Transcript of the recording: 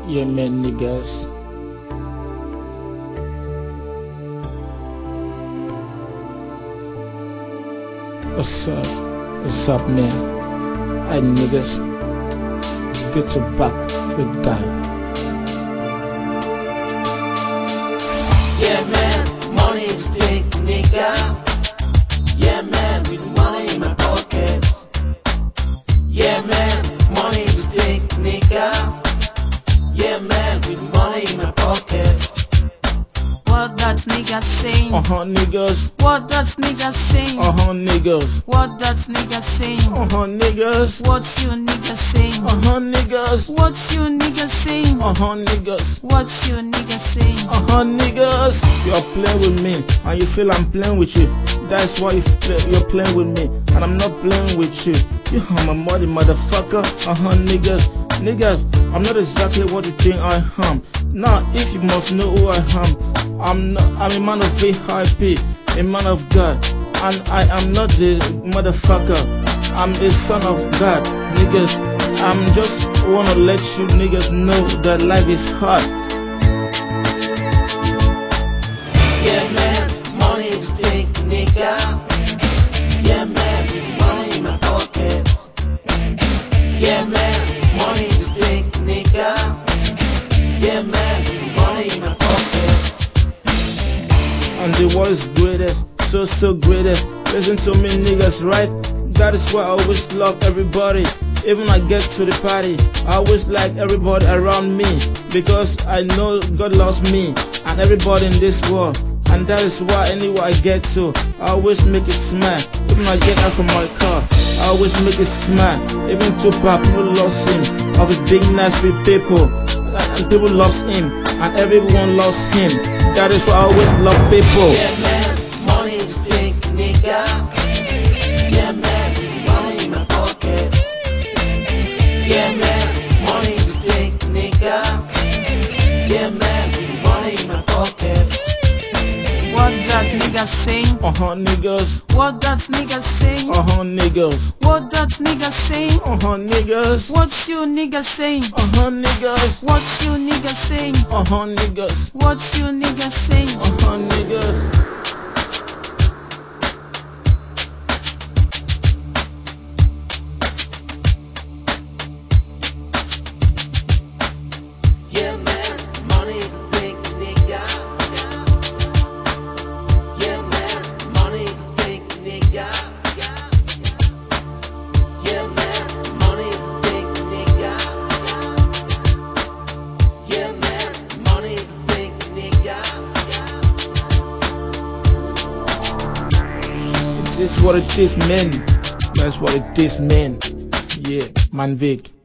Yeah, man, niggas. What's up? What's up, man? Hey, niggas. Get to back with God. Yeah, man, money is thick, nigga. Yeah, man, with money in my pockets. Yeah, man, money is thick, nigga. Yeah, man, with money in my pockets. What that nigga saying? Niggas. What that nigga saying? Niggas. What that nigga saying? Niggas. What you nigga saying? Niggas. What you nigga saying? Niggas. What you nigga saying? Niggas. You're playing with me, and you feel I'm playing with you. That's why you're playing with me, and I'm not playing with you. You are my muddy motherfucker. Niggas. Niggas, I'm not exactly what you think I am. Now, if you must know who I am, I'm a man of VIP, a man of God, and I am not the motherfucker. I'm a son of God, niggas. I'm just wanna let you niggas know that life is hard. Yeah, man, money is thick, nigga. Yeah, man, with money in my pockets. Yeah, man, money is thick, nigga. Yeah, man, with money in my pockets. And the world is greatest, so greatest. Listen to me, niggas, right? That is why I always love everybody. Even I get to the party, I always like everybody around me, because I know God loves me and everybody in this world. And that is why anywhere I get to, I always make it smile. Even I get out from my car, I always make it smile. Even Tupac, people loves him, of his big nice with people, and people loves him, and everyone loves him. That is why I always love people. Yeah, man, money is thick, nigga. Yeah, man, with money in my pockets. Yeah, man, money is thick, nigga. Yeah, man, with money in my pockets. What that nigga saying? Niggas. What that nigga saying? Niggas. What that nigga saying? Niggas. What you nigga saying? Niggas. What you nigga saying? Niggas. What you nigga saying? Niggas. Yeah, man, money is thick, nigga. Yeah, man, money is thick, nigga. Yeah, man, money is thick, nigga. Yeah, man, money is thick, nigga. This is what it is, man. That's what it is, man. Yeah, man Vic.